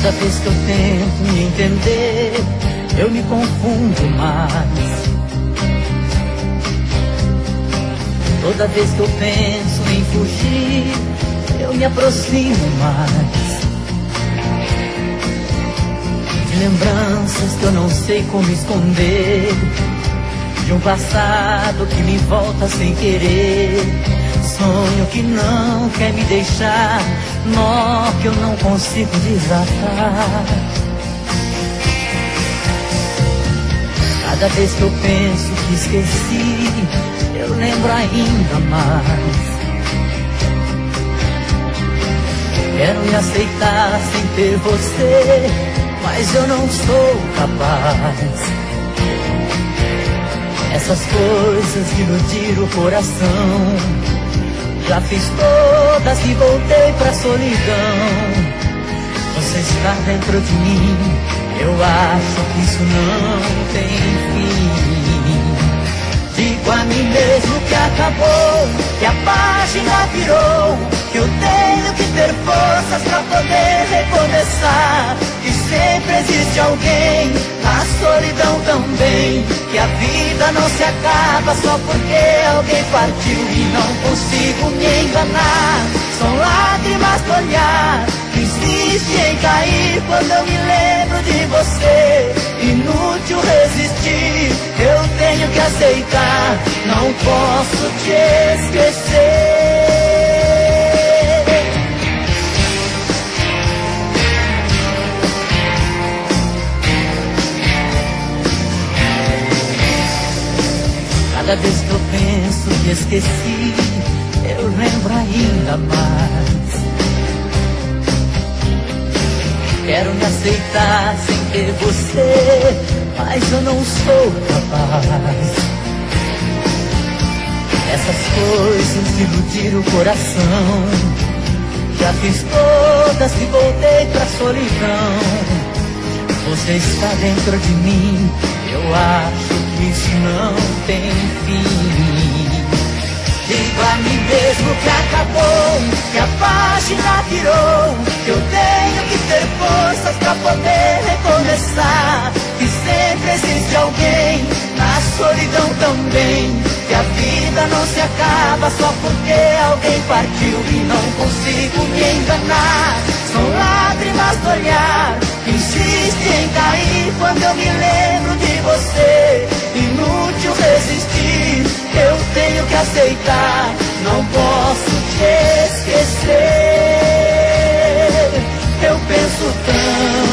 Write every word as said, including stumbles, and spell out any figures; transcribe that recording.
Cada vez que eu tento me entender, eu me confundo mais. Toda vez que eu penso em fugir, eu me aproximo mais. De lembranças que eu não sei como esconder, de um passado que me volta sem querer. Sonho que não quer me deixar, nó que eu não consigo desatar. Cada vez que eu penso que esqueci, eu lembro ainda mais. Quero me aceitar sem ter você, mas eu não sou capaz. Essas coisas de iludir o coração, já fiz todas e voltei pra solidão. Você está dentro de mim, eu acho que isso não tem fim. Digo a mim mesmo que acabou, que a página virou, que eu tenho que ter forças pra poder recomeçar. Que sempre existe alguém, a solidão também, que a vida não se acaba só porque alguém partiu. E não consigo me enganar, são lágrimas do olhar, insiste em cair quando eu me lembro de você. Inútil resistir, eu tenho que aceitar, não posso te esquecer. Cada vez que eu penso que esqueci, eu lembro ainda mais. Quero me aceitar sem ter você, mas eu não sou capaz. Essas coisas de iludir o coração, já fiz todas e voltei pra solidão. Você está dentro de mim, eu acho que isso não tem fim. Digo a mim mesmo que acabou, que a página virou, que eu tenho que ter forças pra poder recomeçar. Que sempre existe alguém, na solidão também, que a vida não se acaba só porque alguém partiu. E não consigo me enganar, são lágrimas do olhar, que insiste em cair quando eu me lembro de você. Inútil resistir, eu tenho que aceitar, não posso te esquecer. Eu penso tanto